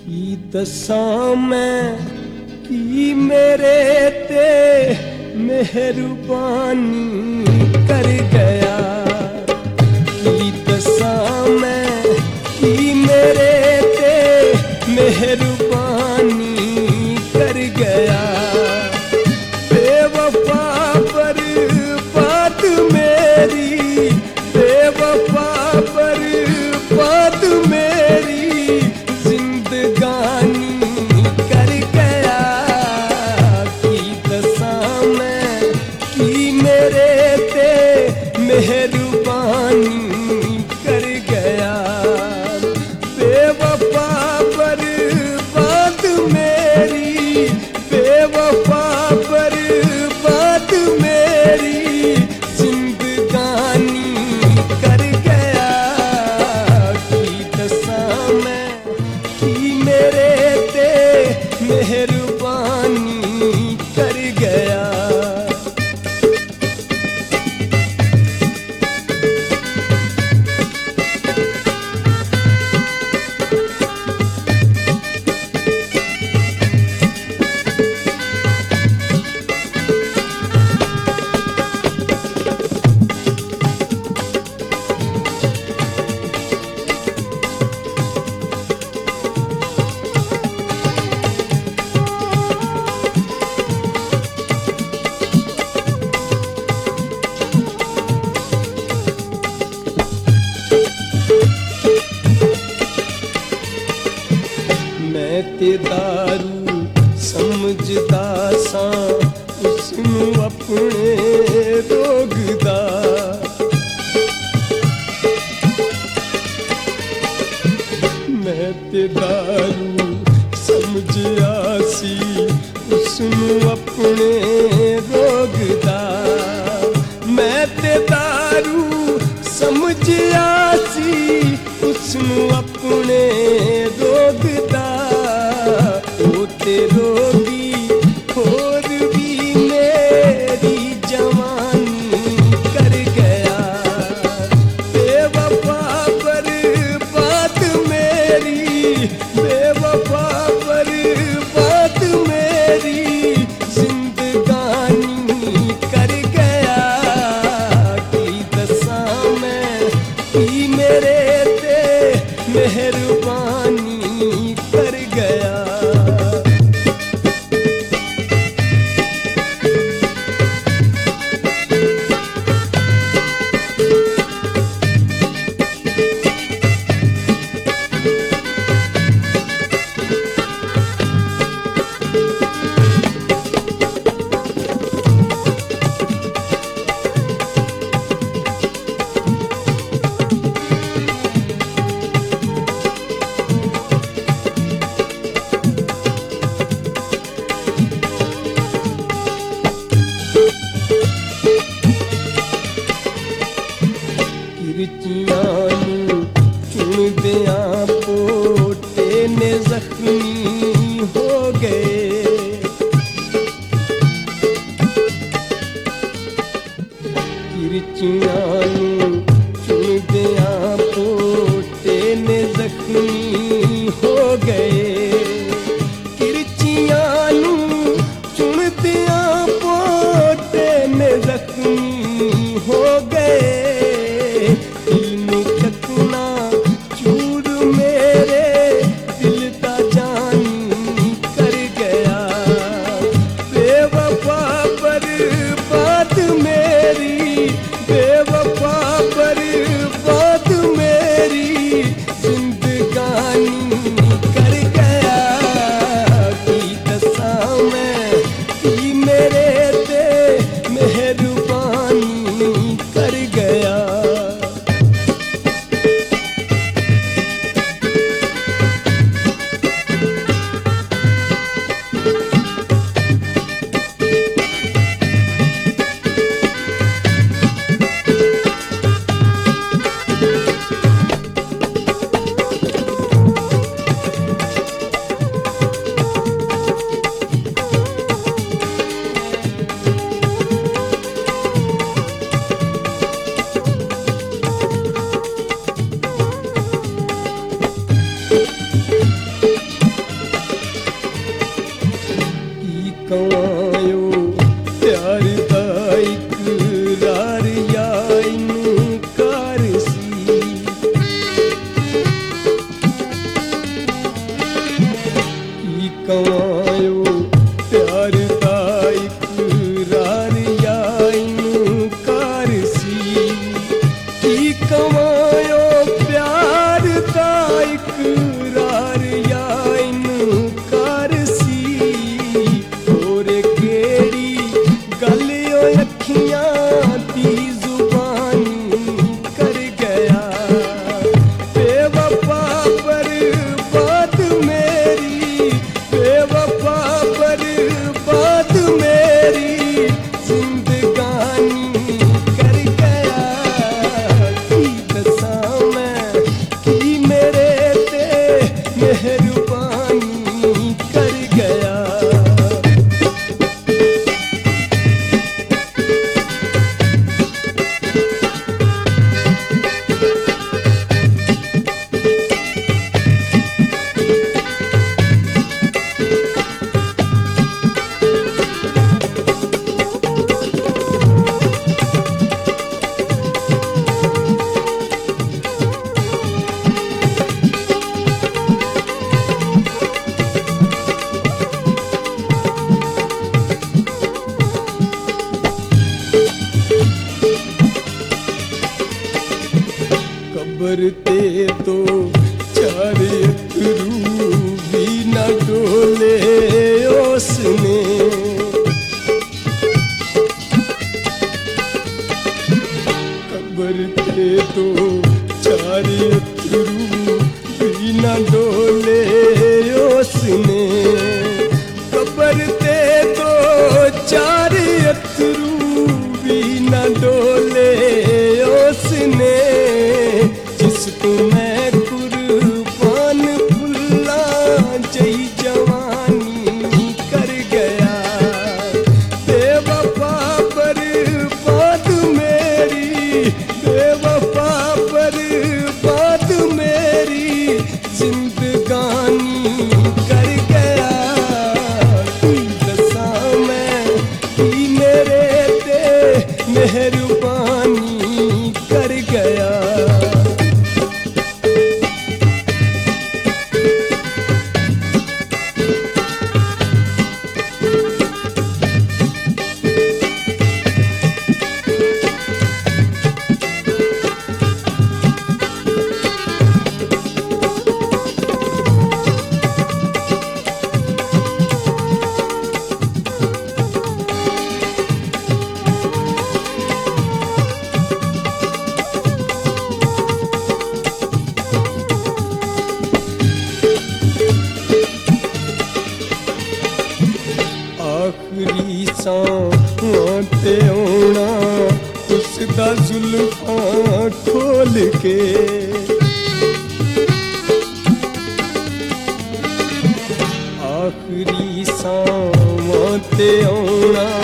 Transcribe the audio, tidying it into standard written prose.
की दसां मैं की मेरे ते मेहरबानी कर गया। की दसां मैं की मेरे ते मेहरबानी कर गया। बेवफा पर बात मेरी, बेवफा पर बात मेरी जिंदगानी कर गया। की दसां मैं की मेरे ते मेहरबानी कर गया। बेवफा पर बात मेरी, बेवफा पर बात मेरी जिंदगानी कर गया। की दसां मैं की मेरे ते मेहरबानी कर गया। मैं ते दारू समझदा सां उसनू अपने रोगदा। मैं ते दारू समझिया सी उसनू अपने रोगदा। मैं ते दारू समझिया सी उसनू अपने रोगदा। ओ ते रोगी होर भी मेरी जवानी कर गया। बेवफा पर बात मेरी, बेवफा पर बात मेरी जिंदगानी कर गया। की दसां मैं की मेरे ते मेहरबानी कर गया। कमायो प्यार दा इकरार या इनकार सी की कमायो प्यार दा इकरार या इनकार सी और केड़ी गल ओ अखियां दी जुबानी कर गया बेवफा बर्बाद मेरी बेवफा बर्बाद मेरी जिंदगानी कर गया की दसां मैं की मेरे ते मेहरबानी कर गया। कब्र ते तो चार अथरू भी न डोले उसने कब्र ते तो चार अथरू भी न डोले उसने कब्र ते तो चार अथरू भी न डोले उसने जिसको मैं कुर्बान फुल्ला जई जवानी कर गया बेवफा बर्बाद मेरी बेवफा बर्बाद मेरी जिंदगानी कर गया की दसां मैं की मेरे ते मेहरबानी कर गया। आखरी सांवां ते आउणा उसदा जुल्फां खोल के आखरी सांवां ते आउणा